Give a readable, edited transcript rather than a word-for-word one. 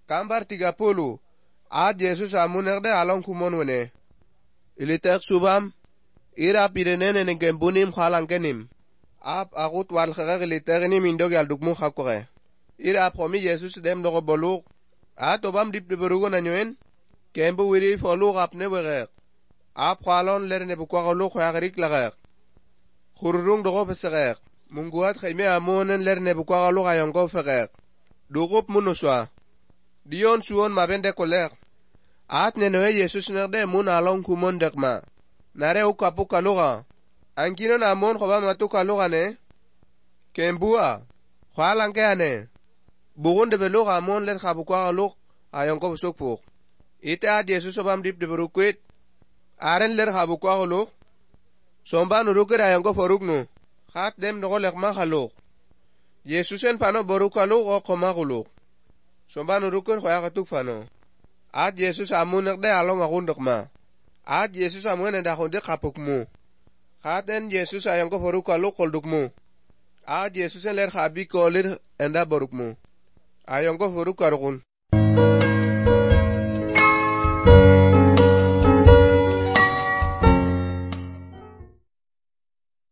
Kambar 30 at Jesus amunerde along kumon wene. Ilitek subam ira pirenen en gembunim khalankenim. Ap agut wal khagag ilitekni mindog yaldukmu khakore. Ira promi Jesus dem dogo boluk. At obam dip de berugo nanyoen. Kembu wiri foluk apne beger. Ap khalon lerne bukwagolu khagrik lager. Khururung dogo beseger. Munguat khayme amonen lerne bukwagolu ayongo feger. Dugup munuswa. Dion suon mabende koler. At nenewe Jesus nerde mun along kumon dekma. Nare ukapu kaluga. Ankino na amon khoba matu kaluga ne. Kembua. Khwalanke ane. Bugunde beluga amon ler khabukwa kalug ayonko busukpuk. Ite at Jesus obam dip de berukwit. Aren ler khabukwa kalug. Somban urukir ayonko forugnu. Khat dem dogo lekma kalug. Jesusen pano borukalug o koma kulug. Somban urukir khoya katuk pano. At Jesus amunerde along agundokma. At Jesus amun enda khonde kapukmu. Khaten Jesus ayonko borukalug koldukmu. At Jesus ler khabi kolir enda borukmu. Ayonko borukarukun.